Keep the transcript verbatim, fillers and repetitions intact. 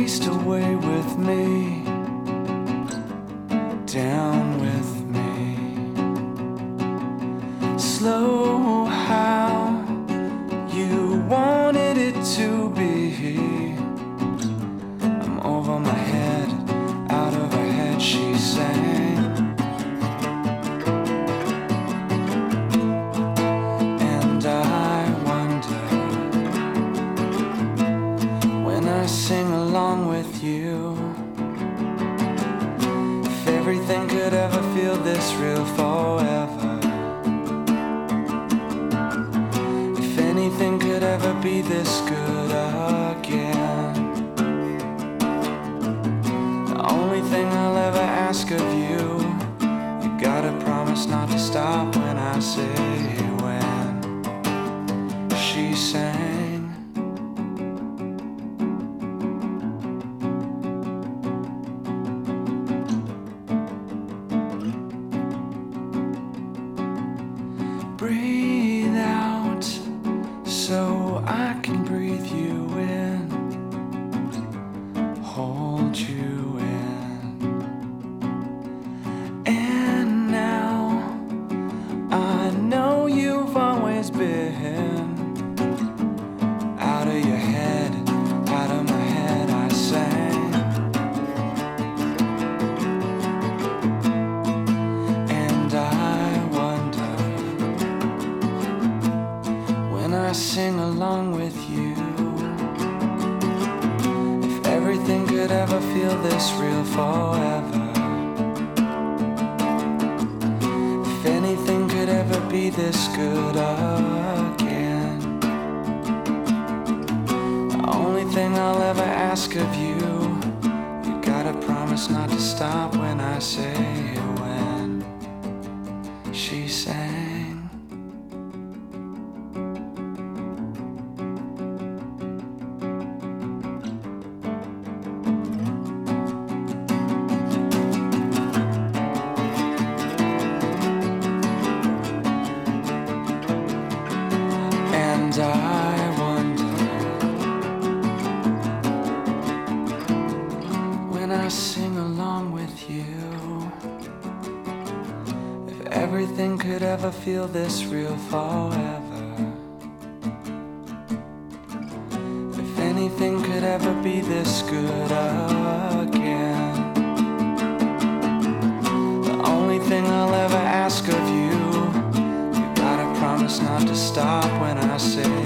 waste away with me, down with me. Slow how you wanted it to be. I'm over my head, out of her head, she sang. And I wonder, when I sing along with you, if everything could ever feel this real forever. If anything could ever be this good again. The only thing I'll ever ask of you, you gotta promise not to stop when I say when. She sang. Breathe out so I can breathe you in, hold you in. And now I know you've always been out of your head, out of my head I sang. And I wonder, when I sing along with you, if everything could ever feel this real forever. If anything could ever be this good again. The only thing I'll ever ask of you, you gotta promise not to stop when I say when. She sang. And I wonder, when I sing along with you, if everything could ever feel this real forever. If anything could ever be this good again. The only thing I'll ever ask of you, you gotta promise not to stop when I say